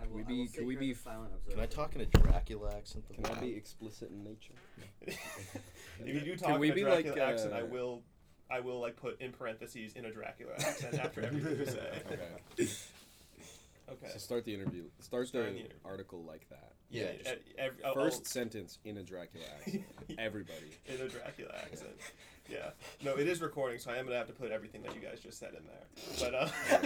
Can we be silent? Can I talk in a Dracula accent? Can I be explicit in nature? If you do talk Can we in a be Dracula like, accent, I will like put in parentheses in a Dracula accent after everything you say. Okay. Okay. So start the interview. Start Start the the interview. article like that. Yeah. First sentence in a Dracula accent. Everybody. In a Dracula accent. Yeah. No, it is recording, so I am gonna have to put everything that you guys just said in there.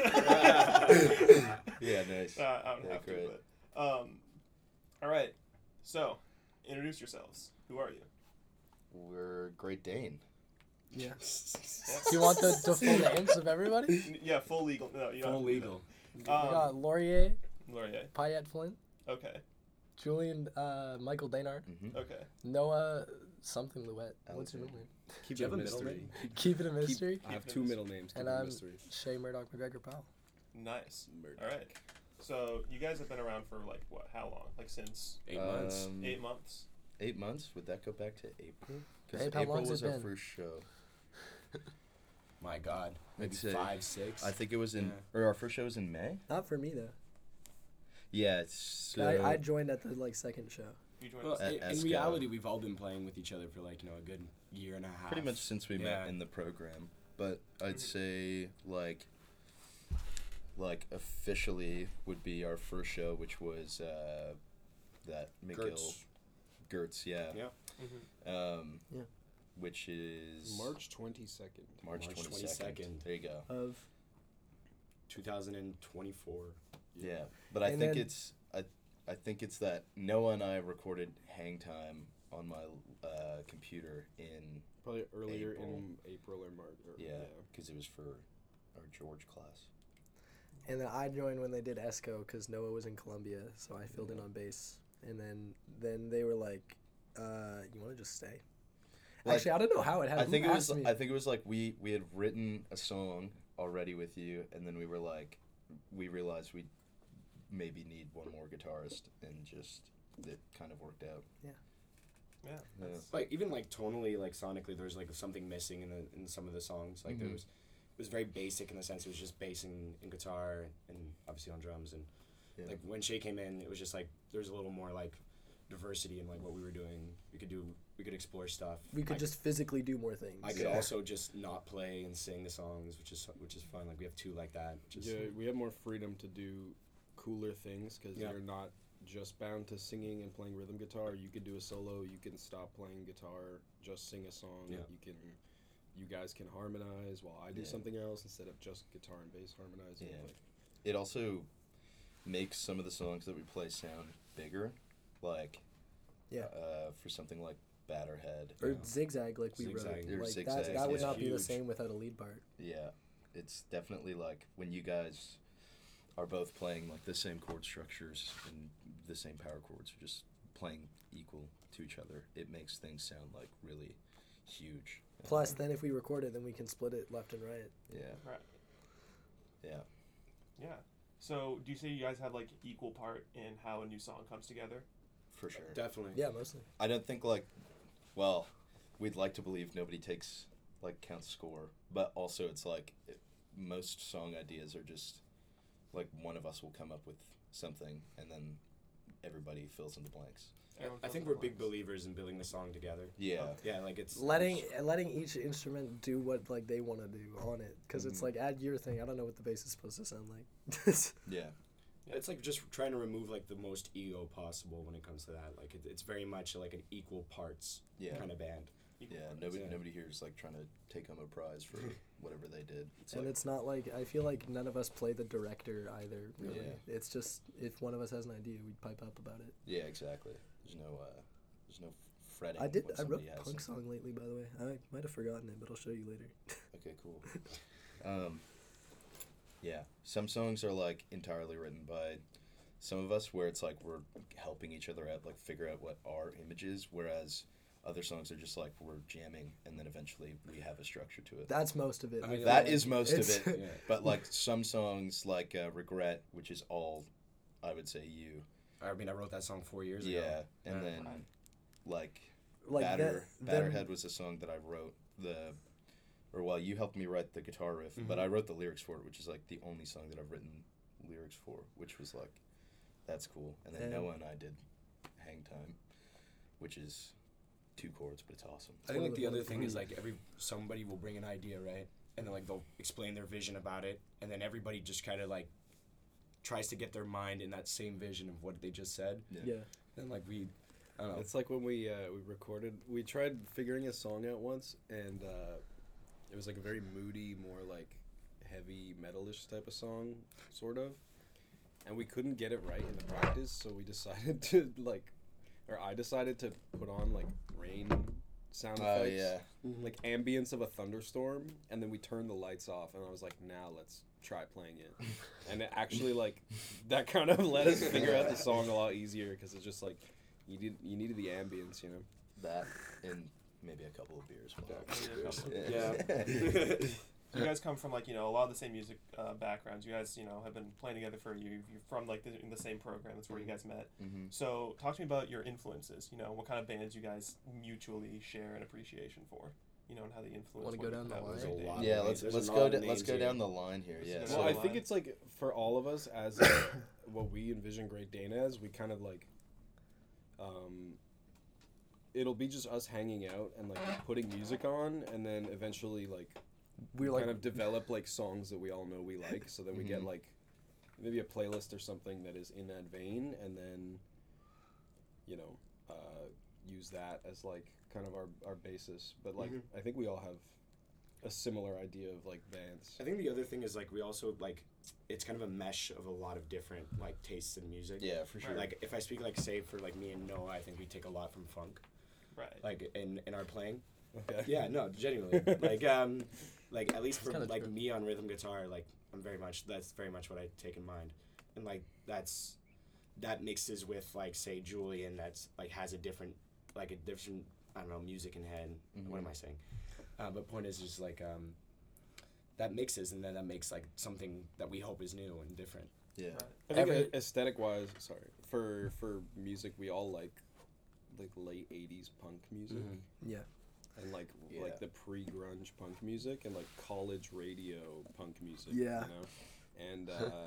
But Yeah, nice. I don't Yeah, have great. to. But all right. So, introduce yourselves. Who are you? We're Great Dane. Yeah. Yeah. Do you want the full names of everybody? Yeah, full legal. No, you don't. Full legal. We got Laurier, Laurier. Payette Flint, Okay. Julian Michael Daynard, Mm-hmm. Okay. Noah something Louette. What's your middle name? Keep Do you it have a a middle mystery. name? Keep it a mystery. I have two middle names. Keep And it a I'm mystery. Shay Murdoch McGregor Powell. Nice. Murdoch. All right. So you guys have been around for like what? How long? Like since 8 months. 8 months. 8 months? Would that go back to April? Because Babe, how April long's was it our been? first show. My God. Maybe I'd say- 5, 6. I think it was in, Yeah. or our first show was in May? Not for me though. Yeah, it's... I joined at the second show. You joined Well, us. At in ESCO. reality, we've all been playing with each other for like a good year and a half. pretty much since we Yeah. met in the program. But I'd say, like officially would be our first show, which was that McGill... Gertz, yeah. Yeah. Yeah. Which is... March 22nd. March March 22nd. 22nd. There you go. Of 2024. Yeah, but I And think then- it's I think it's that Noah and I recorded Hang Time on my computer in Probably earlier April. in April or March. because it was for our George class. and then I joined when they did ESCO because Noah was in Columbia, so I filled in on bass. And then they were like, "You want to just stay?" Like, Actually, I don't know how it happened. I think Who it was asked me? I think it was like we had written a song already with you, and then we were like, we realized we maybe need one more guitarist, and just it kind of worked out. Yeah. Yeah. that's- Like even like tonally, like sonically, there's like something missing in some of the songs. Like there Mhm. was, it was very basic in the sense it was just bass and guitar and obviously on drums and Yeah. like when Shay came in, it was just like there's a little more like diversity in like what we were doing. We could explore stuff. we could just physically do more things. I could Yeah. also just not play and sing the songs, which is fun. Like we have two like that. Which is, Yeah, we have more freedom to do cooler things because Yeah. you're not just bound to singing and playing rhythm guitar. You could do a solo. You can stop playing guitar, just sing a song. Yeah. You guys can harmonize while I do Yeah. something else instead of just guitar and bass harmonizing. Yeah. Like, It also makes some of the songs that we play sound bigger, like Yeah. for something like Batterhead. Or zigzag like we Zigzag. wrote. Or Like Zigzag, that would yeah. not be the Huge. same without a lead part. Yeah, it's definitely like when you guys are both playing like the same chord structures and the same power chords, just playing equal to each other. It makes things sound like really huge. Plus, then if we record it, then we can split it left and right. Yeah, Right. yeah. Yeah. So do you say you guys have like equal part in how a new song comes together? For sure. definitely. Yeah, mostly. I don't think well, we'd like to believe nobody takes counts score, but also it's like most song ideas are just like one of us will come up with something and then everybody fills in the blanks. Everyone I fills think in the we're big blanks. believers in building the song together. Yeah. Yeah, like it's Letting each instrument do what like they want to do on it, because it's Mhm. like add your thing. I don't know what the bass is supposed to sound like. Yeah. It's like just trying to remove like the most ego possible when it comes to that. Like it's very much like an equal parts Yeah. kind of band. Equal Yeah, parts. nobody here is like trying to take home a prize for whatever they did. It's And like, it's not like I feel like none of us play the director either. Really, Yeah. it's just if one of us has an idea, we'd pipe up about it. yeah, exactly. There's no fretting. I when wrote somebody a has punk something. song lately, by the way. I might have forgotten it, but I'll show you later. Okay, cool. Yeah, some songs are like entirely written by some of us, where it's like we're helping each other out, like figure out what our image is, whereas other songs are just like we're jamming, and then eventually we have a structure to it. That's most of it. I I mean, feel That like. is most of It's- it, Yeah. but like some songs like Regret, which is all, I would say you. I mean, I wrote that song 4 years ago. Yeah, and Yeah. then like like Batterhead was a song that I wrote you helped me write the guitar riff, but Mhm. I wrote the lyrics for it, which is like the only song that I've written lyrics for, which was like That's cool. And then And- Noah and I did Hang Time, which is 2 chords, but it's awesome. I think like the One of other the thing is three. like somebody will bring an idea, right? And then like they'll explain their vision about it, and then everybody just kind of like tries to get their mind in that same vision of what they just said. Yeah. And like I don't know. It's like when we recorded. We tried figuring a song out once, and it was like a very moody, more like heavy metalish type of song, sort of. And we couldn't get it right in the practice, so we decided to I decided to put on like rain sound Oh, effects, yeah. like ambience of a thunderstorm, and then we turned the lights off, and I was like, now let's try playing it. And it actually like that kind of let us figure out the song a lot easier, because it's just like you needed the ambience, you know. That and maybe a couple of beers. Yeah. You guys come from like a lot of the same music backgrounds. You guys have been playing together for a year. You're from like in the same program. That's where you guys met. Mm-hmm. So talk to me about your influences. What kind of bands you guys mutually share an appreciation for. And how they influence. Wanna what go you down put the out with line? Great There's a Dane. lot. Yeah, let's There's let's a go lot of let's names go here. down the line here. Let's Yeah. go So Well, I line. think it's like for all of us as what we envision Great Dane as, we kind of like it'll be just us hanging out and like putting music on, and then eventually like We're kind like of develop like songs that we all know we like, so then we get Mhm. like maybe a playlist or something that is in that vein, and then use that as like kind of our basis. But like Mhm. I think we all have a similar idea of like bands. I think the other thing is like we also like it's kind of a mesh of a lot of different like tastes in music. Yeah, for sure. Like if I speak like say for like me and Noah, I think we take a lot from funk, Right. like in our playing. Okay. Yeah, no, genuinely. Like at least That's for kinda like true. me on rhythm guitar, like that's very much what I take in mind, and like that mixes with like say Julian that's like has a different I don't know music in head. What am I saying? But point is just like that mixes, and then that makes like something that we hope is new and different. Yeah. I think Every- aesthetic wise, for music, we all like late '80s punk music, yeah. and like Yeah. like the pre-grunge punk music, and like college radio punk music. Yeah. And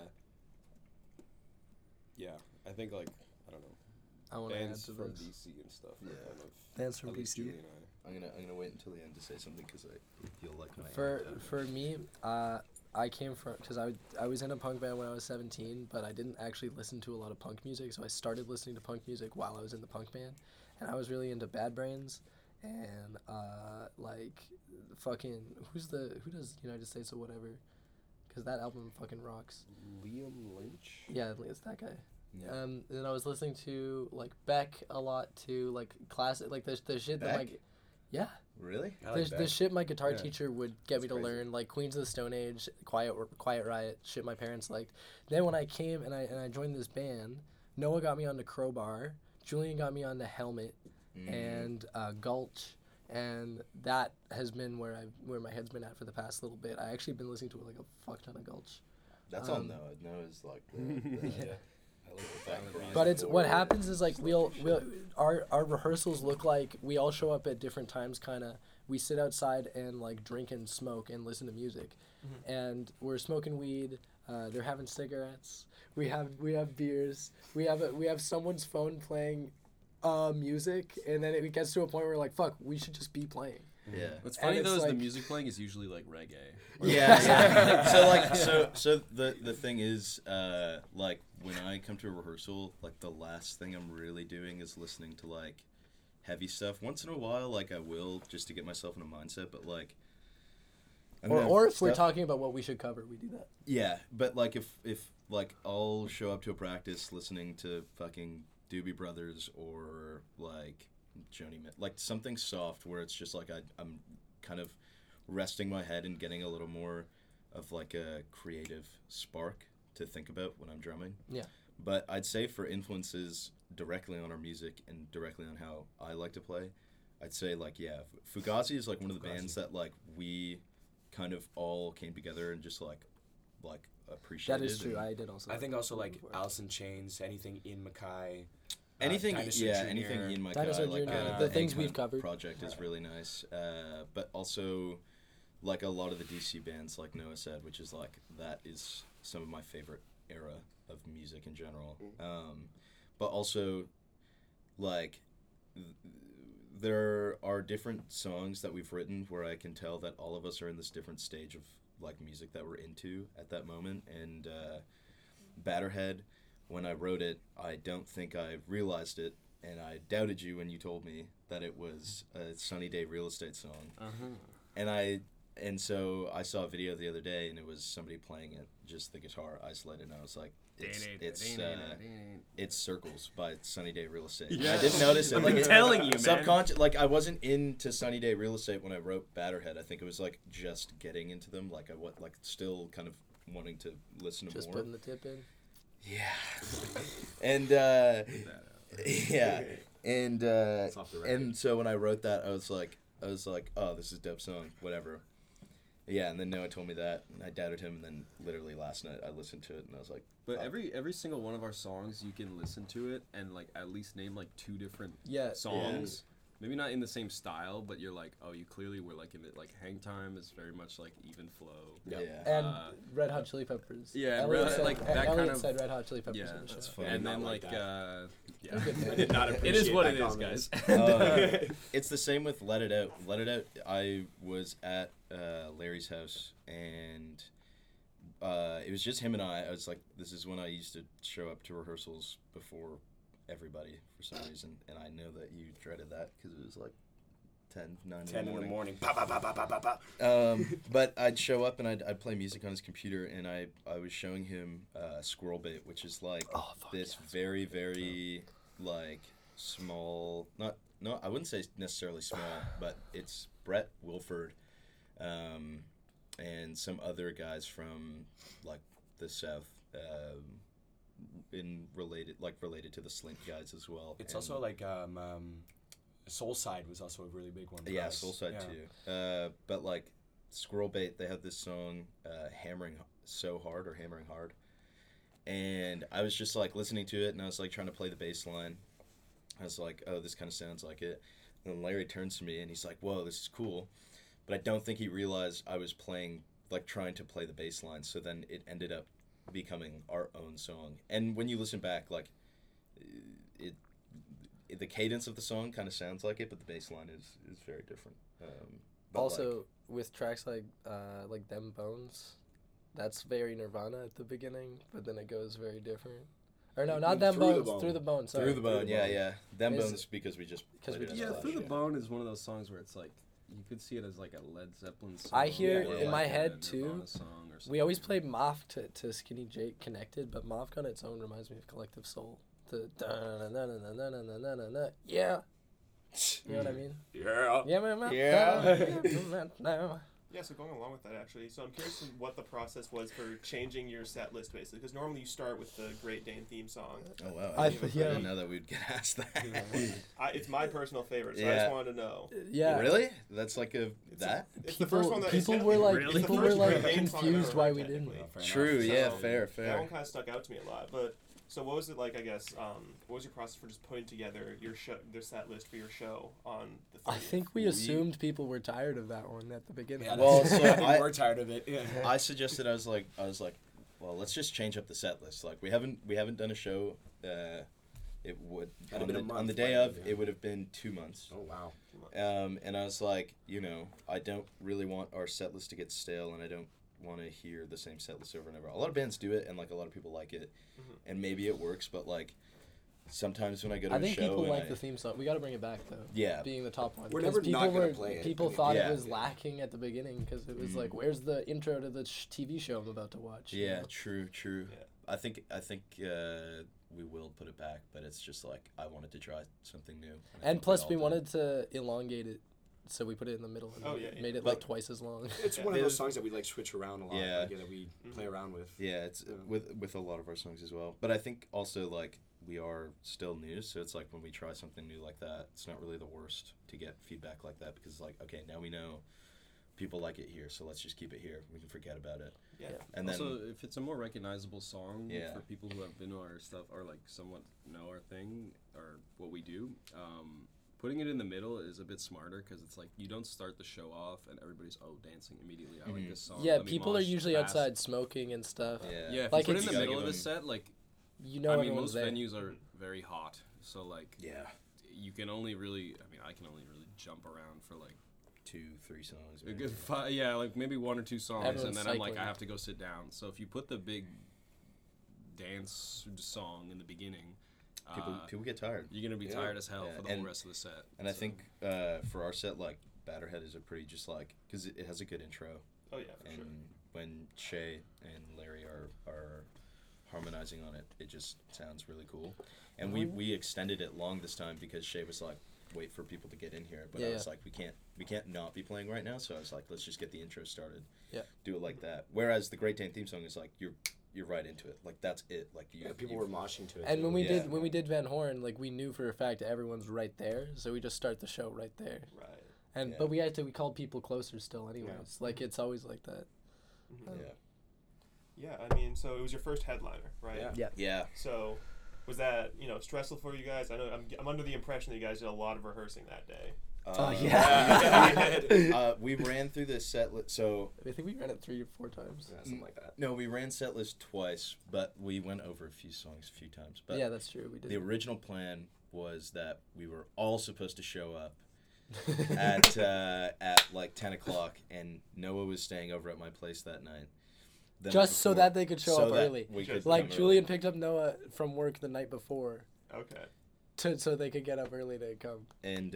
yeah, I think like I don't know, I want to add bands to from this. DC and stuff. Yeah. Are kind of Bands from at least DC. Julie and I. I'm gonna wait until the end to say something because you'll like my For me, I came from because I was in a punk band when I was 17, but I didn't actually listen to a lot of punk music. So I started listening to punk music while I was in the punk band, and I was really into Bad Brains, and like fucking who does United States or whatever, because that album fucking rocks. Liam Lynch. Yeah, it's that guy. Yeah. And then I was listening to like Beck a lot too, like classic, like the shit that Beck? like, yeah. Really? I like The that. shit my guitar Yeah. teacher would get me That's to crazy. learn, like Queens of the Stone Age, Quiet Riot, shit my parents liked. Then when I came and I joined this band, Noah got me onto Crowbar, Julian got me onto Helmet, and Gulch, and that has been where my head's been at for the past little bit. I actually been listening to like a fuck ton of Gulch. That's all Um, Noah. Noah's like the Yeah. I like the background. background. But it's what Or- happens is like our rehearsals look like we all show up at different times. Kind of we sit outside and like drink and smoke and listen to music, and we're smoking weed. They're having cigarettes. We have beers. We have someone's phone playing music, and then it gets to a point where we're like, fuck, we should just be playing. Yeah. What's And funny it's though is the like- music playing is usually like reggae. Yeah, yeah. So like, so the thing is, like when I come to a rehearsal, like the last thing I'm really doing is listening to like heavy stuff. Once in a while, like I will just to get myself in a mindset, but like. and then Or if we're stuff- talking about what we should cover, we do that. Yeah, but like if like I'll show up to a practice listening to fucking Doobie Brothers or like Joni like something soft where it's just like I'm kind of resting my head and getting a little more of like a creative spark to think about when I'm drumming. Yeah. But I'd say for influences directly on our music and directly on how I like to play, I'd say like yeah, Fugazi is like one of the bands that like we kind of all came together and just like appreciated. That is true. and- I did also. I think also like before. Alice in Chains, anything in Mackay. Anything, Dinosaur yeah, Jr. anything in my Dinosaur like Jr., the things Eggman we've covered. project is really nice, but also like a lot of the DC bands, like Noah said, which is like that is some of my favorite era of music in general. But also, like, there are different songs that we've written where I can tell that all of us are in this different stage of like music that we're into at that moment. And Batterhead, when I wrote it, I don't think I realized it, and I doubted you when you told me that it was a Sunny Day Real Estate song. And so I saw a video the other day, and it was somebody playing it, just the guitar isolated, and I was like, it's Circles by Sunny Day Real Estate. Yeah. I didn't notice it. I'm telling you, man. Subconscious, like I wasn't into Sunny Day Real Estate when I wrote Batterhead. I think it was like just getting into them, like still kind of wanting to listen to Just more. putting the tip in. Yeah. And yeah. And off the record. and so when I wrote that, I was like, oh, this is a dope song, whatever. Yeah, and then Noah told me that, and I doubted him, and then literally last night I listened to it, and I was like, But fuck. every single one of our songs, you can listen to it and like at least name like 2 different Yeah. songs. Maybe not in the same style, but you're like, oh, you clearly were like in it. Like Hang Time is very much like even flow. Yeah. And Uh, Red Hot Chili Peppers. Yeah, Elliot Red- said, like, that Elliot kind of- said Red Hot Chili Peppers Yeah, in the that's show. funny. And not then like like, that. yeah, I did not appreciate it is what that it is, comment. guys. It's the same with Let It Out. Let It Out, I was at Larry's house, and it was just him and I. I was like, this is when I used to show up to rehearsals before everybody for some reason, and I know that you dreaded that because it was like 9 10 in the morning. But I'd show up and I'd play music on his computer, and I was showing him Squirrel Bait, which is like this very, very like small, not I wouldn't say necessarily small, but it's Brett Wilford and some other guys from like the South related to the Slint guys as well. It's And- also like Soulside was also a really big one. for yeah, us. Soulside Yeah. too. But like Squirrel Bait, they have this song, Hammering Hard. And I was just like listening to it, and I was like trying to play the bass line. I was like, oh, this kind of sounds like it. And then Larry turns to me and he's like, whoa, this is cool. But I don't think he realized I was trying to play the bass line. So then it ended up becoming our own song. And when you listen back, like, the cadence of the song kind of sounds like it, but the bass line is very different. But Also, with tracks like Them Bones, that's very Nirvana at the beginning, but then it goes very different. Or no, not Them Through the Bones, Bone. Through the Bone. Sorry. Through the Bone, Through the yeah, Bone. yeah. Them Is- Bones because we just because played we it just as Yeah, well. Through the Yeah. Bone is one of those songs where it's like you could see it as like a Led Zeppelin song. I hear or in like my a head, too, Nirvana song or We always something. play Moth to Skinny Jake Connected, but Moth on its own reminds me of Collective Soul. The yeah. You know what I mean? Yeah. Yeah, man. Yeah. Yeah, so going along with that, actually, so I'm curious what the process was for changing your set list, basically, because normally you start with the Great Dane theme song. Oh wow! I I didn't yeah. know that we'd get asked that. It's my personal favorite, so I Yeah. just wanted to know. Yeah. Really? That's like that? It's the first one that people it's were like Really? people the were first like Great Dane song I've confused ever why heard, we didn't. technically. Fair True. enough. Yeah. So, Fair. That one kind of stuck out to me a lot. But so, what was it like? I guess what was your process for just putting together your set list for your show on the 30th? I think we assumed people were tired of that one at the beginning. Yeah, Well, that's- so I think I- we're tired of it. Yeah. I suggested I was like, well, let's just change up the set list. Like we haven't done a show. It would Had on been a the, month on the by day then, of yeah. it would have been 2 months. Oh wow. And I was like, I don't really want our set list to get stale, and I don't want to hear the same set list over and over. A lot of bands do it, and like a lot of people like it, and maybe it works. But like sometimes when I go to I a think show, people and like the theme song. We got to bring it back though. Yeah. Being the top one. We're 'Cause never people not gonna were- play it. People I mean, thought yeah. it was lacking at the beginning because it was like, where's the intro to the TV show I'm about to watch? you Yeah, know? true. Yeah. I think we will put it back, but it's just like I wanted to try something new. I And think plus, all we did. wanted to elongate it, so we put it in the middle and Oh, yeah, yeah. made it But- like twice as long. It's Yeah. one of those There's- songs that we like switch around a lot. Yeah. Like, that we play around with. Yeah, it's Yeah. with a lot of our songs as well. But I think also like we are still new, so it's like when we try something new like that, it's not really the worst to get feedback like that because like okay, now we know people like it here, so let's just keep it here. We can forget about it. Yeah. And then Also, if it's a more recognizable song Yeah. for people who have been to our stuff or like somewhat know our thing or what we do, putting it in the middle is a bit smarter because it's like you don't start the show off and everybody's dancing immediately. I like this song. Yeah, let me people are mosh usually fast. outside smoking and stuff. Yeah, if Like, you put it in it's- the You middle gotta of give the set, like You know I mean, everyone's most there. venues are very hot, so like Yeah. you can only really. I mean, I can only really jump around for like 2-3 songs. a maybe. good like maybe 1 or 2 songs, Everyone's and then I'm like, cycling. I have to go sit down. So if you put the big dance song in the beginning, People get tired. you're gonna be Yeah. tired as hell Yeah, for the and- whole rest of the set. And I So- think for our set, like Batterhead is a pretty just like because it has a good intro, Oh yeah, for and sure. when Shay and Larry are harmonizing on it, it just sounds really cool. And we extended it long this time because Shay was like, wait for people to get in here, but I was like, we can't not be playing right now. So I was like, let's just get the intro started. Yeah. Do it like that. Whereas the Great Dane theme song is like you're right into it. Like that's it. Like People were moshing to it. And too. when we did Van Horn, like we knew for a fact everyone's right there, so we just start the show right there. Right. And Yeah. but we called people closer still anyways. Like it's always like that. Mhm. Yeah. Yeah, I mean, so it was your first headliner, right? Yeah. Yeah. So, was that stressful for you guys? I know I'm under the impression that you guys did a lot of rehearsing that day. We ran through the set list. So I think we ran it 3 or 4 times. Yeah, something like that. no, we ran set list twice, but we went over a few songs a few times. But Yeah, that's true. We did. the original plan was that we were all supposed to show up at like 10 o'clock, and Noah was staying over at my place that night. The Just night so before, that they could show so up that early. we Just could Like come early. Julian picked up Noah from work the night before, Okay. so they could get up early to come. and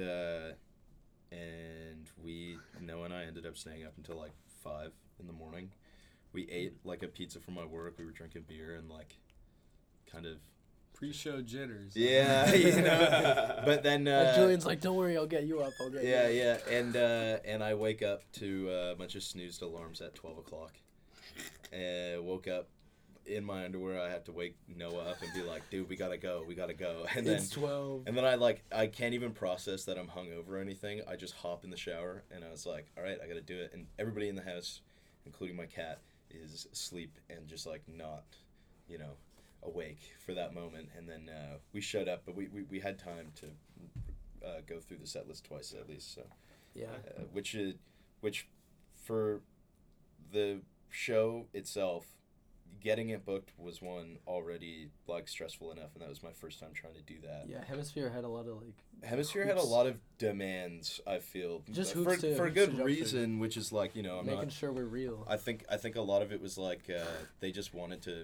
Noah and I ended up staying up until like 5 in the morning. We ate like a pizza from my work. We were drinking beer and like kind of pre-show jitters. yeah, But then And Julian's like, "Don't worry, I'll get you up. I'll get you." yeah, up." and I wake up to a bunch of snoozed alarms at 12 o'clock. Woke up in my underwear. I had to wake Noah up and be like, "Dude, we gotta go. And then It's 12. And then I can't even process that I'm hungover or anything. I just hop in the shower and I was like, all right, I got to do it. And everybody in the house, including my cat, is asleep and just like not, awake for that moment. And then we showed up, but we had time to go through the set list twice at least. So Yeah. which for the show itself, getting it booked was one already like stressful enough, and that was my first time trying to do that. Yeah. Hemisphere had a lot of like. Hemisphere had a hoops. lot of demands, I feel, Just for hoops to- for a hoops to good jump through. reason, which is like I'm making not. sure we're real. I think a lot of it was like they just wanted to.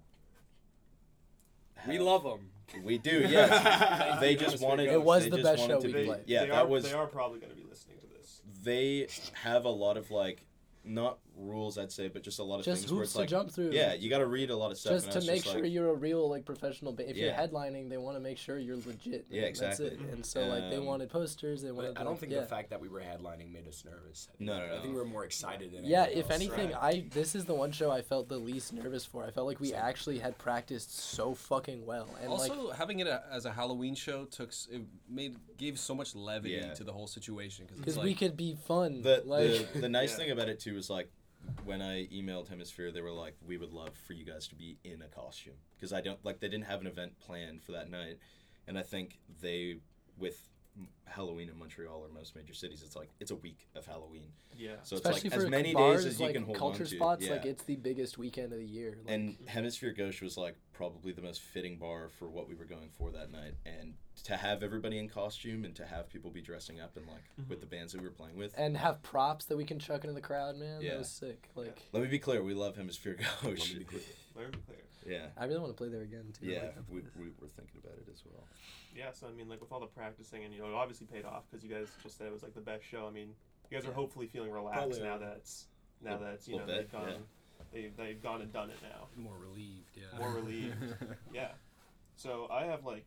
We have- love them. We do, yes. They just Hemisphere wanted. Goes. It was they the just best wanted show to we be- played. Yeah, they that are, was. They are probably going to be listening to this. They have a lot of like, not rules I'd say, but just a lot of Just things where hoops it's to like, jump through. yeah, you got to read a lot of stuff. Just and I to was make just sure like, you're a real like professional if you're Yeah. headlining, they want to make sure you're legit. Yeah, That's exactly. it. And so like they wanted posters, they wanted But I don't like, think yeah. the fact that we were headlining made us nervous. No. I think we were more excited than Yeah, anything if else. anything, Right. this is the one show I felt the least nervous for. I felt like we Same. actually had practiced so fucking well, and like Also, having it as a Halloween show gave so much levity Yeah. to the whole situation because we could be fun. The like the nice Yeah. thing about it too is like when I emailed Hemisphere, they were like, "We would love for you guys to be in a costume," because they didn't have an event planned for that night, and I think they with Halloween in Montreal or most major cities, it's a week of Halloween, Yeah. so especially it's for like as many bars, days as you like can hold culture on to. spots, Yeah. like it's the biggest weekend of the year. Like, And Hemisphere Gauche was like probably the most fitting bar for what we were going for that night, and to have everybody in costume and to have people be dressing up and like with the bands that we were playing with. and have props that we can chuck into the crowd, man. Yeah. That was sick. Like Let me be clear, we love Hemisphere Gauche. Let me be clear. Yeah, I really want to play there again too. yeah, Like, we were thinking about it as well. Yeah, so I mean, like with all the practicing, and it obviously paid off because you guys just said it was like the best show. I mean, you guys are hopefully feeling relaxed Probably now are. that it's you Little know bit, they've gone and done it now. more relieved. Yeah. More relieved. Yeah. So I have like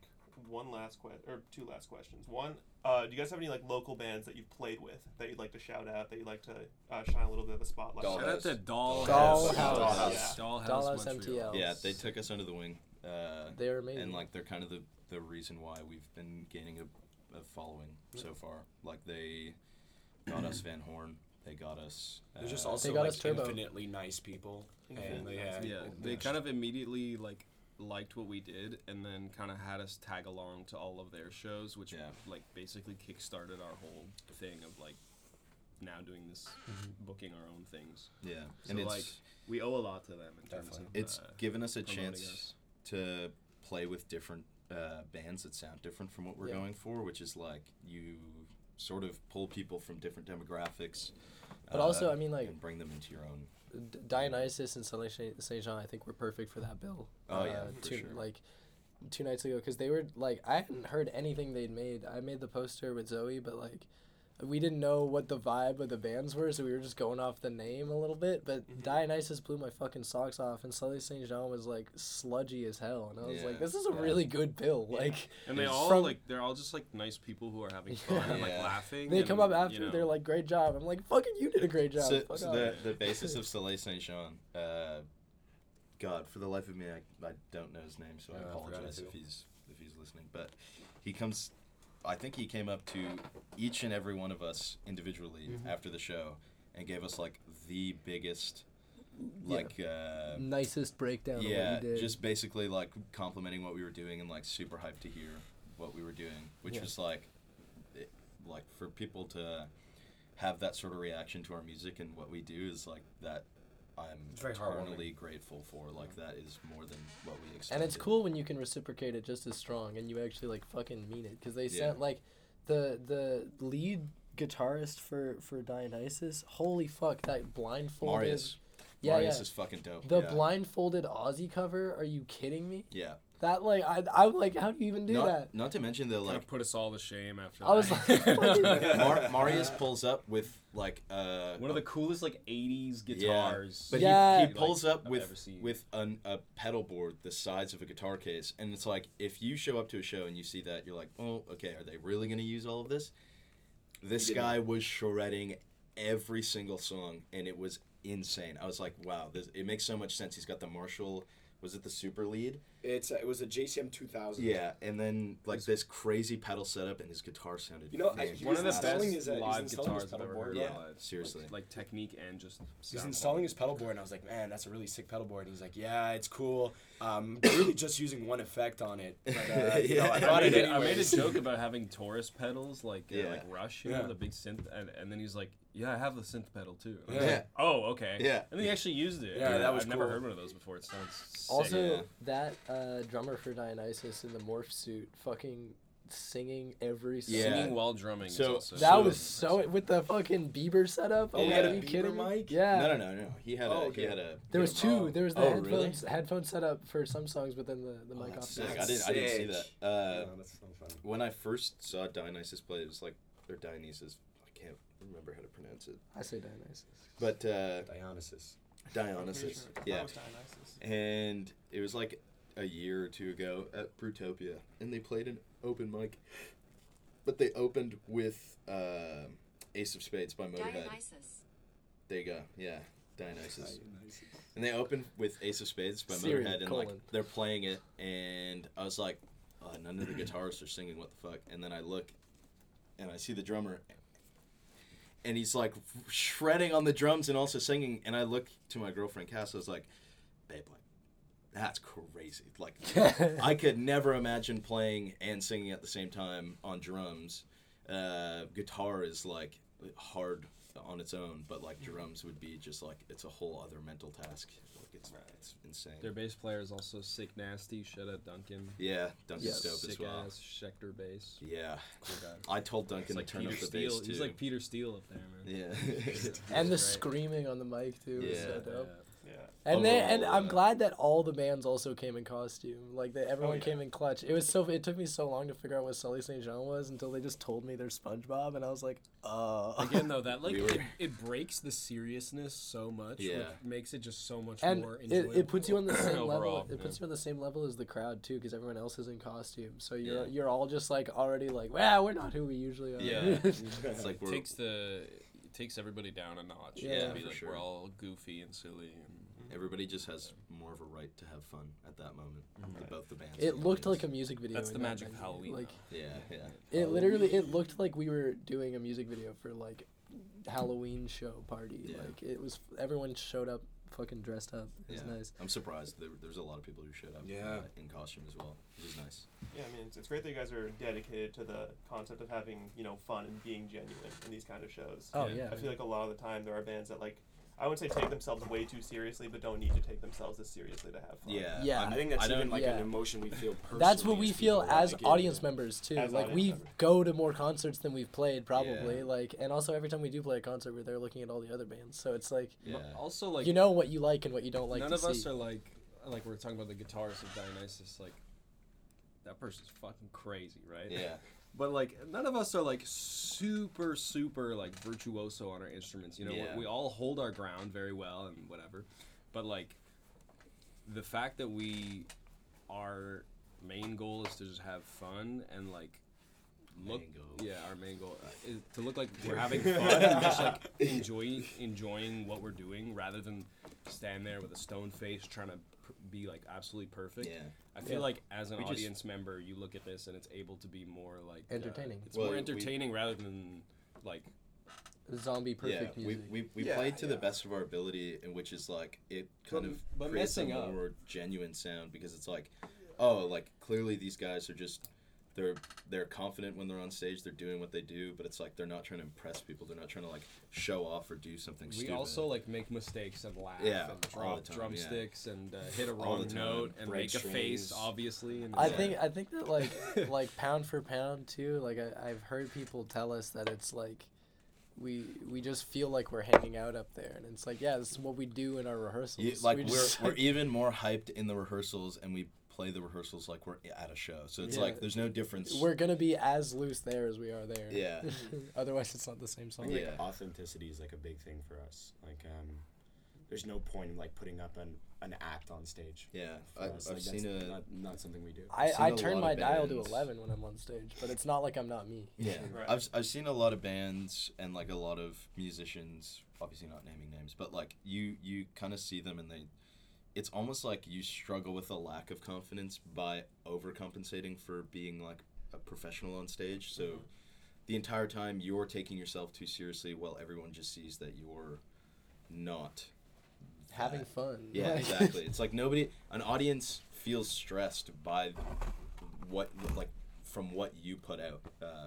two last questions. One, do you guys have any like local bands that you've played with that you'd like to shout out, that you'd like to shine a little bit of a spotlight on? Shout out to Dollhouse. Dollhouse. Dollhouse Dollhouse Montreal. MTL. Yeah, they took us under the wing. They're amazing. And like they're kind of the reason why we've been gaining a following so far. Like they got us Van Horn. They got us. They're just They also got like us Turbo. infinitely nice people, and Infinitely they nice had Yeah, they kind of immediately like liked what we did and then kind of had us tag along to all of their shows, which like basically kickstarted our whole thing of like now doing this, booking our own things. Yeah, So and it's like we owe a lot to them in terms of it's given us a promoting chance us. to play with different bands that sound different from what we're going for, which is like you sort of pull people from different demographics. But also, I mean, like, and bring them into your own. Dionysus and Soleil Saint Jean, I think, were perfect for that bill. Oh, yeah, for sure. Like 2 nights ago, because they were like, I hadn't heard anything they'd made. I made the poster with Zoe, but like, we didn't know what the vibe of the bands were, so we were just going off the name a little bit. But Dionysus blew my fucking socks off, and Soleil Saint Jean was like sludgy as hell, and I was like, this is a really good bill. Like, and they all like they're all just like nice people who are having fun and like laughing. They come up after, you know. they're like, great job. I'm like, fucking you did a great job. So the basis of Soleil Saint Jean, God, for the life of me, I don't know his name, so I apologize if he's listening. But he comes. I think he came up to each and every one of us individually after the show and gave us like the biggest, like nicest breakdown. of what you did. just basically like complimenting what we were doing and like super hyped to hear what we were doing, which was like for people to have that sort of reaction to our music and what we do is like that. I'm eternally grateful for. Like that is more than what we expected. And it's cool when you can reciprocate it just as strong and you actually like fucking mean it, because they sent like the lead guitarist for Dionysus. Holy fuck, that blindfolded. Marius is fucking dope. The blindfolded Aussie cover. Are you kidding me? Yeah. That like I'm like, how do you even do that? Not to mention the like put us all to shame after. I was like, Marius pulls up with like one of the coolest like '80s guitars. But he pulls up with a pedal board the size of a guitar case, and it's like if you show up to a show and you see that, you're like, oh, okay, are they really gonna use all of this? This guy was shredding every single song, and it was insane. I was like, wow, it makes so much sense. He's got the Marshall. Was it the Super Lead? It was a JCM 2000. Yeah, and then like this crazy pedal setup, and his guitar sounded. One of the best live guitars I've ever heard. Yeah, seriously. Like technique and just. He's installing his pedal board, and I was like, man, that's a really sick pedal board. And he's like, yeah, it's cool. Really just using one effect on it. But, I brought it anyways. I made a joke about having Taurus pedals, like Rush, the big synth, and then he's like, yeah, I have the synth pedal too. And I was like, oh, okay. Yeah. And he actually used it. Yeah, that was I've cool. never heard one of those before. It sounds sick. Also, that drummer for Dionysus in the morph suit fucking singing every song. Singing while drumming. So is also that was so with the fucking Bieber setup. Oh, had are a you Bieber kidding me? mic? Yeah. No. He had a. There was two. There was the really? headphone setuup for some songs, but then the mic off. Sick. I didn't see that. That's so funny. When I first saw Dionysus play, it was like Dionysus. I can't remember how to pronounce it. I say Dionysus. But Dionysus. Dionysus. Yeah. And it was like a year or two ago at Brutopia, and they played an open mic, but they opened with Ace of Spades by Motorhead. Dionysus. There you go. Yeah, Dionysus. And they opened with Ace of Spades by Siri, Motorhead, and like they're playing it, and I was like, none of the guitarists are singing. What the fuck? And then I look, and I see the drummer, and he's like shredding on the drums and also singing. And I look to my girlfriend Cass. I was like, babe, like that's crazy. Like I could never imagine playing and singing at the same time on drums. Guitar is like hard on its own, but like drums would be just like it's a whole other mental task. Like it's insane. Their bass player is also sick nasty. Shout out Duncan. Yeah, Duncan's dope as well. Sick ass Schecter bass. Yeah, cool guy. I told Duncan to like turn Peter up the Steele. bass too. He's like Peter Steele up there, man. Yeah. And the screaming on the mic too was so dope. Yeah. And I'm glad that all the bands also came in costume. Like everyone came in clutch. It took me so long to figure out what Soleil Saint Jean was until they just told me they're SpongeBob, and I was like, Again though, that like it breaks the seriousness so much. Yeah. Which makes it just so much and more enjoyable. it puts you on the same level. overall, It puts you on the same level as the crowd too, because everyone else is in costume. So Yeah. you're all just like already like, well, we're not who we usually are. Yeah. It's like It takes everybody down a notch. Yeah, to be for like sure. we're all goofy and silly. And everybody just has more of a right to have fun at that moment. Both the bands. It and looked audience. like a music video. that's in the that magic of venue. Halloween. Like Yeah. it it looked like we were doing a music video for like Halloween show party. Yeah. Like it was, everyone showed up fucking dressed up. It's nice. I'm surprised there's a lot of people who showed up in costume as well, which is nice. Yeah, I mean, it's great that you guys are dedicated to the concept of having, fun and being genuine in these kind of shows. Oh, yeah. I feel like a lot of the time there are bands that, like, I wouldn't say take themselves way too seriously, but don't need to take themselves as seriously to have fun. Yeah. I think that's even like an yeah. emotion we feel personally. That's what we feel people, as like, audience members too. As Like audience we members. go to more concerts than we've played probably. Yeah. Like, and also every time we do play a concert, we're there looking at all the other bands. So it's like Yeah. Also, like, you know what you like and what you don't like. none to of us see. are like we're talking about the guitarist of Dionysus. Like, that person's fucking crazy, right? Yeah. But like, none of us are like super like virtuoso on our instruments. Yeah. We all hold our ground very well and whatever. But like, the fact that our main goal is to just have fun and like look. Main goal. Yeah, our main goal is to look like we're having fun and just like enjoying what we're doing rather than stand there with a stone face trying to be like absolutely perfect. Yeah. I feel like as an We just- audience member, you look at this and it's able to be more like Entertaining. It's Well, more we- entertaining rather than like Zombie perfect yeah, music. we Yeah, played to the yeah. best of our ability, and which is like it kind But of creates a messing up. more genuine sound because it's like, oh, like clearly these guys are just they're confident when they're on stage, they're doing what they do, but it's like they're not trying to impress people, they're not trying to like show off or do something we stupid. also like make mistakes and laugh Yeah, and all drop the time, drumsticks and hit a All the wrong time. note and Break make a face, strings. obviously. And I Yeah. think that like pound for pound too. Like I've heard people tell us that it's like we just feel like we're hanging out up there, and it's like this is what we do in our rehearsals. like We we're just, we're even more hyped in the rehearsals, and we play the rehearsals like we're at a show. So it's Yeah. like there's no difference. we're gonna be as loose there as we are there. Yeah. Otherwise, it's not the same I song. think Yeah. like authenticity is like a big thing for us. Like there's no point in like putting up an act on stage. Yeah, For us. I've Like, seen that's a not something we do. I seen a turn lot my of dial to bands. 11 when I'm on stage, but it's not like I'm not me. Yeah, Right. I've seen a lot of bands and like a lot of musicians. Obviously, not naming names, but like you kind of see them and it's almost like you struggle with a lack of confidence by overcompensating for being like a professional on stage. So the entire time you're taking yourself too seriously, while everyone just sees that you're not Having that. fun. Yeah, Like- exactly. It's like an audience feels stressed by what, like, from what you put out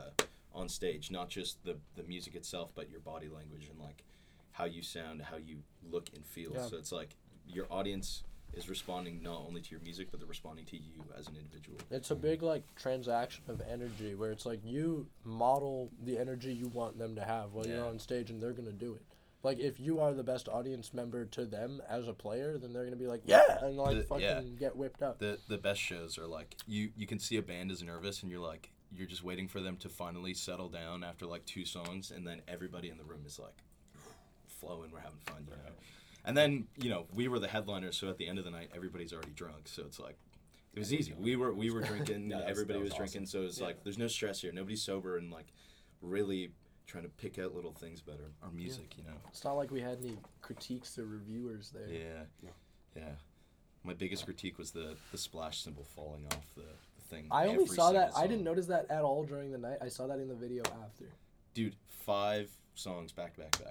on stage, not just the music itself, but your body language and like how you sound, how you look and feel. Yeah. So it's like your audience is responding not only to your music, but they're responding to you as an individual. It's a big like transaction of energy where it's like you model the energy you want them to have while you're Yeah. on stage, and they're gonna do it. Like if you are the best audience member to them as a player, then they're gonna be like and like fucking Yeah. get whipped up. The best shows are like you can see a band is nervous and you're just waiting for them to finally settle down after like 2 songs, and then everybody in the room is like flowing, we're having fun, you know. And then, we were the headliners, so at the end of the night everybody's already drunk, so it's like it was easy. We were drinking, Yeah, everybody that was was drinking, so it's like there's no stress here. Nobody's sober and like really trying to pick out little things about our music, It's not like we had any critiques or reviewers there. Yeah. My biggest critique was the splash cymbal falling off the thing. I only every saw that. single I didn't song. notice that at all during the night. I saw that in the video after. Dude, 5 songs back to back.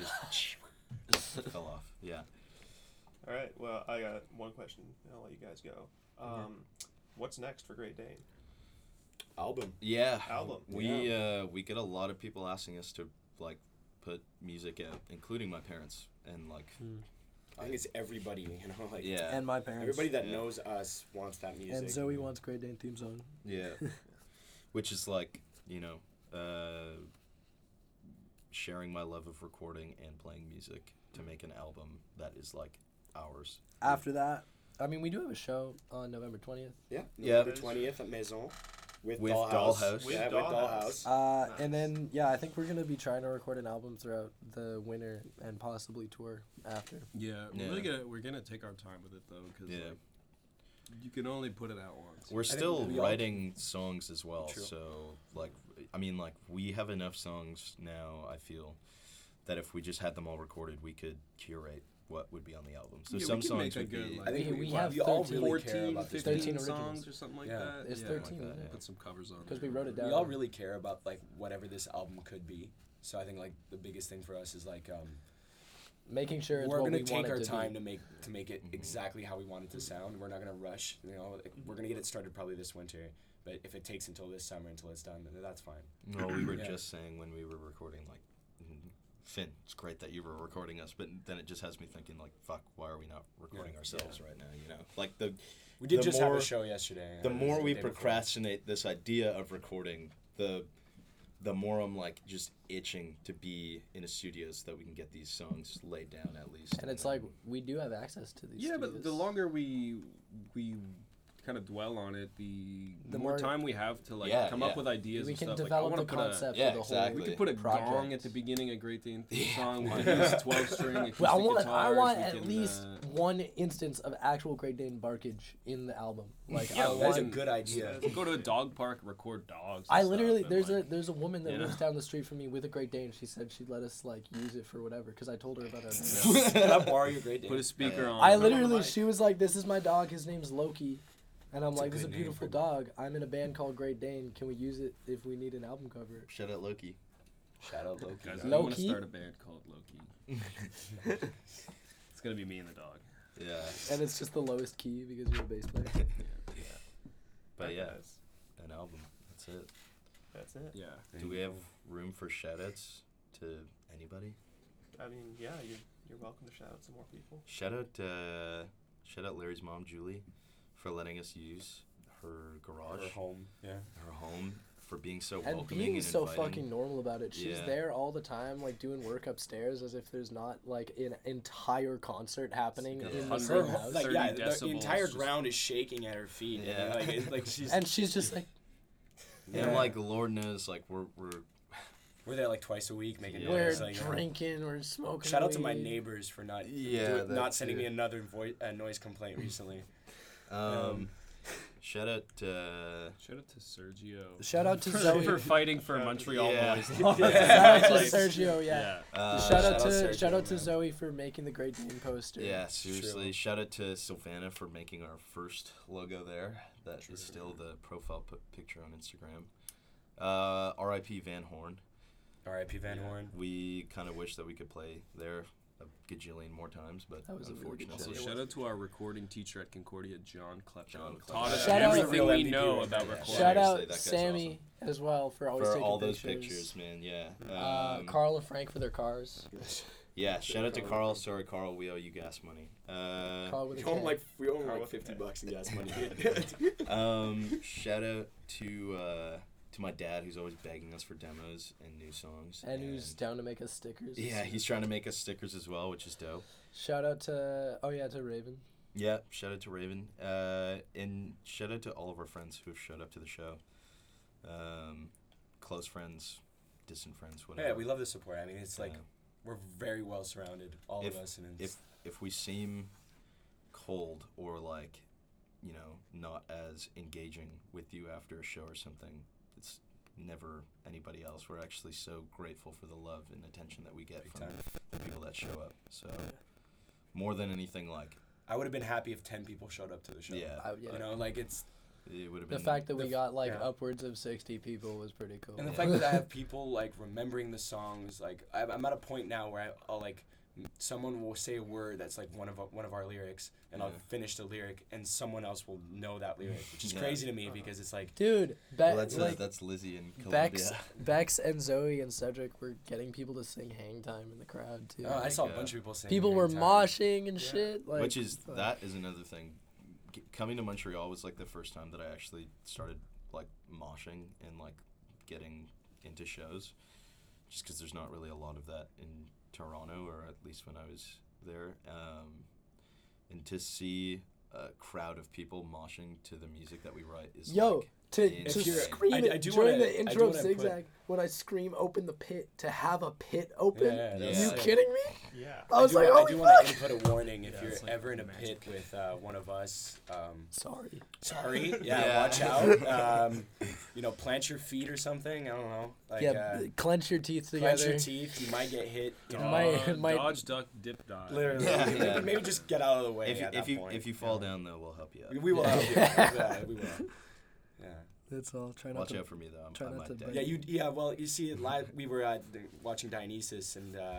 Just fell off. Yeah. All right. Well, I got one question. And I'll let you guys go. What's next for Great Dane? Album. Yeah. Album. We get a lot of people asking us to like put music out, including my parents, and like I think it's everybody, like yeah. And my parents. everybody that Yeah. knows us wants that music. And Zoe wants Great Dane theme song. Yeah. Which is like, sharing my love of recording and playing music to make an album that is like ours. After that, I mean, we do have a show on November 20th. Yeah. Yeah. November 20th at Maison. With Dollhouse. Dollhouse. With Yeah, with Dollhouse. Dollhouse. Nice. And then, I think we're going to be trying to record an album throughout the winter and possibly tour after. Yeah, Yeah. we're gonna take our time with it though, because Yeah. you can only put it out once. We're think still we all- writing songs as well, True. so like we have enough songs now, I feel, that if we just had them all recorded, we could curate what would be on the album. So Yeah, we some can songs make a would good, be like- I think We have we all 13, really care 14, about this. 13 15 originals. songs or something like Yeah. that. It's yeah. 13, like that, yeah. yeah. Put some covers on. Because there. we wrote it down. We all really care about like whatever this album could be. So I think like the biggest thing for us is like making sure it's we're what gonna we take want it our to time be. to make it exactly how we want it to sound. We're not gonna rush. You know, we're gonna get it started probably this winter. But if it takes until this summer until it's done, then that's fine. Well, we were Yeah. just saying when we were recording, like, Finn, it's great that you were recording us, but then it just has me thinking, like, fuck, why are we not recording ourselves right now? You know, like We did the just have more- a show yesterday. the more we day before. procrastinate this idea of recording, the more I'm like just itching to be in a studio so that we can get these songs laid down at least. And it's like we do have access to these. Yeah, but the studios. longer we kind of dwell on it, the The more more- time we have to like Yeah, come up yeah. with ideas we and can stuff. develop like, I the wanna put concept Yeah, for the exactly. we could put a project. gong at the beginning of Great Dane theme Yeah. song. We could use 12-string acoustic Well, I guitars. want we at can, least one instance of actual Great Dane barkage in the album. Like Yeah, I That's a want. good idea. go to a dog park, record dogs. I and literally stuff, and, there's a woman that you know? lives down the street from me with a Great Dane. She said she'd let us like use it for whatever because I told her about it. Can I borrow your Great Dane? put a speaker on. I on the literally, mic. she was like, "This is my dog. His name's Loki," and I'm That's a like, "This is a good name beautiful for- dog. I'm in a band called Great Dane. Can we use it if we need an album cover?" Shout out Loki. Shout out Loki. Guys, guys. I want to Loki? start a band called Loki. It's gonna be me and the dog. Yeah, And it's just the lowest key because you're a bass player. but yeah, Guys, an album. That's it. that's it. Yeah. Do we have room for shoutouts to anybody? I mean, yeah, you're welcome to shout out some more people. Shout out Larry's mom, Julie, for letting us use her garage, Her home. Yeah. her home, for being so And welcoming being and so inviting. fucking normal about it. She's Yeah. there all the time, like doing work upstairs as if there's not like an entire concert happening Yeah. in the Her, same house. like 30 yeah, the decibels, entire just- ground is shaking at her feet. Yeah. And, like, it's like she's. And she's just like, And Yeah. like Lord knows, like we're We're there like twice a week making Yeah. we're noise. Like, drinking, we're smoking. shout out to my weed. neighbors for not Yeah, not that sending too. me another noise complaint recently. shout out to Shout out to Sergio. Shout out to for, Zoe. for fighting for Montreal Yeah. noise. Yeah. Shout out to Like, Sergio, yeah. shout Shout out to Sergio, man. Zoe for making the Great Dane poster. yeah, seriously. True. Shout out to Sylvana for making our first logo there. That is still the profile picture on Instagram. R.I.P. Van Horn. R.I.P. Van Yeah. Horn. We kind of wish that we could play there a gajillion more times, but That was a really good unfortunately, Also, shout out to our recording teacher at Concordia, John Klepton. John Taught us Shout out- everything we MVP know right about there. recording. Shout Seriously, out that guy's Sammy as well for always for taking all those pictures. pictures, man. Yeah. Carl and Frank for their cars. Yeah, shout out to Carl. Sorry, Carl, we owe you gas money. Carl with a We owe him K. like Carl with $50 a in gas money. Shout out to my dad, who's always begging us for demos and new songs. And who's down to make us stickers. Yeah, he's trying to make us stickers as well, which is dope. Shout out to to Raven. Yeah, shout out to Raven. And shout out to all of our friends who have showed up to the show. Close friends, distant friends, whatever. Yeah, we love the support. I mean, it's like Yeah. we're very well surrounded, all If- of us, and it's, if we seem cold or like, you know, not as engaging with you after a show or something, it's never anybody else. We're actually so grateful for the love and attention that we get Big from time. the people that show up. So more than anything, like, I would have been happy if 10 people showed up to the show. yeah, You know, like it's it would have The been fact that we the- got like yeah. upwards of 60 people was pretty cool. and the Yeah. fact that I have people like remembering the songs. Like I'm at a point now where I'll like someone will say a word that's like one of our lyrics, and I'll Yeah. finish the lyric, and someone else will know that lyric, which is Yeah. crazy to me because it's like Dude, well, that's like, that's Lizzie in Bex, Colombia. Bex and Zoe and Cedric were getting people to sing "Hang Time" in the crowd too. I saw a God. bunch of people saying People were Hang Time. moshing and Yeah. shit. Like, Which is fuck. that is another thing. Coming to Montreal was like the first time that I actually started like moshing and like getting into shows, just because there's not really a lot of that in Toronto, or at least when I was there. And to see a crowd of people moshing to the music that we write is Yo, like, to If to you're- scream I it do during wanna- the I intro do of wanna put- Zigzag when I scream "Open the pit" to have a pit open. Yeah, that's you sick. kidding me? Yeah. I was like, I holy do want fuck! to input a warning if Yeah, you're it's like ever in a magic. pit with one of us. Sorry. Sorry. Yeah, Yeah. watch out. Plant your feet or something. I don't know. Like, Yeah, clench your teeth together. clench your teeth. You might get hit. You know, Might- Dodge, duck, dip, dive. literally. Yeah, maybe, yeah. maybe just get out of the way. if you at if that you point. if you fall down though, we'll help you out. we will help you. Yeah, we will. Yeah. That's all. Try not Watch to. out for me though. try I'm not not to dead. bite. Yeah, well, you see it live. We were watching Dionysus, and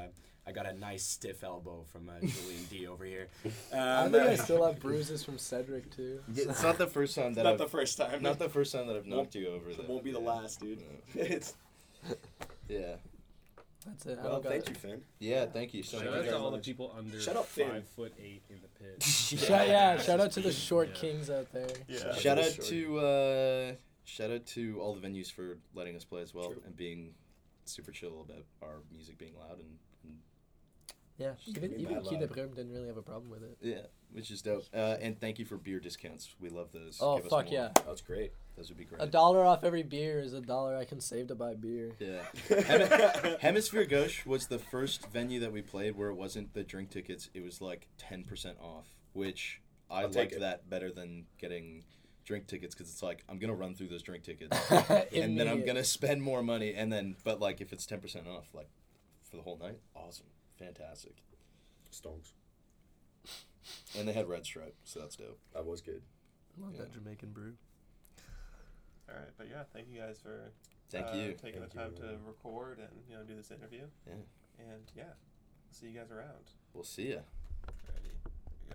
I got a nice stiff elbow from Julian D over here. I think I still have bruises from Cedric too. It's not the first time that Not I've the first time. not the first time that I've knocked you over. It Though. won't be the last, dude. No. It's Yeah. That's it. I well, don't got thank it. you, Finn. Yeah. Thank you so Shout much. out very to all the much. people under Shut up, Finn. 5'8" in the pit. Shout out to the short kings out there. Yeah. Shout out Short. to all the venues for letting us play as well True. and being super chill about our music being loud and Yeah, Just even be even mad Key de loud. Bruyne didn't really have a problem with it. yeah, which is dope. And thank you for beer discounts. We love those. Oh Give us fuck more. yeah! That's great. Those would be great. $1 off every beer is $1 I can save to buy beer. Yeah. Hemisphere Gauche was the first venue that we played where it wasn't the drink tickets. It was like 10% off, which I I'll take liked it. that better than getting drink tickets because it's like I'm gonna run through those drink tickets and then I'm Immediate. gonna spend more money and then but like if it's 10% off like for the whole night, awesome, fantastic. Stonks. And they had Red Stripe, so that's dope. That was good. Love Yeah. that Jamaican brew. All right, but yeah, thank you guys for Thank you. taking Thank the time you. to record and do this interview. Yeah. And yeah, see you guys around. We'll see ya.